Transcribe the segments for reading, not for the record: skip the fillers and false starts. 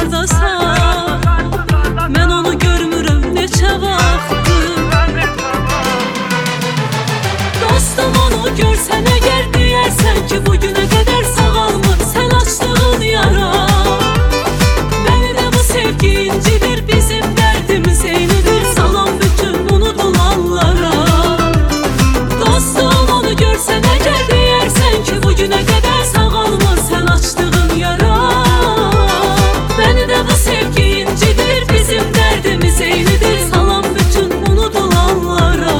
hardasan, mən onu görmürəm neçə vaxtdır. Dostum onu görsən əgər deyərsən ki, bugünə qədər sağalmır sən açdığın yara. Məni də bu sevgi incidir, bizim dərdimiz eynidir, salam bütün unudulanlara. Dostum onu görsən əgər deyərsən ki, bugünə qədər sağalmır sən açdığın yara. Məni də bu sevgi incidir, bizim dərdimiz eynidir, salam bütün unudulanlara.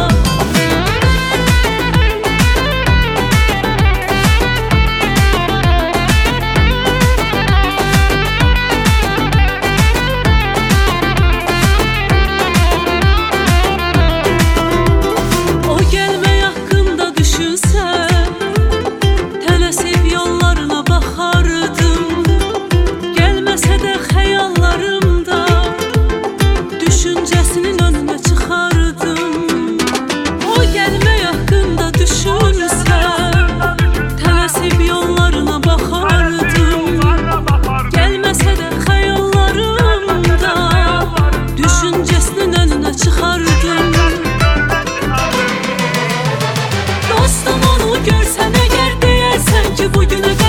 O gəlmək haqqında düşünsən, tələsib yollarına baxardım. Gəlməsə də xəyallarımda düşüncəsinin önünə çıxardım. O gəlmək haqqında düşünsən, tələsib yollarına baxardım. Gəlməsə də xəyallarımda düşüncəsinin önünə çıxardım. Dostum onu görsən əgər deyərsən ki, bugünə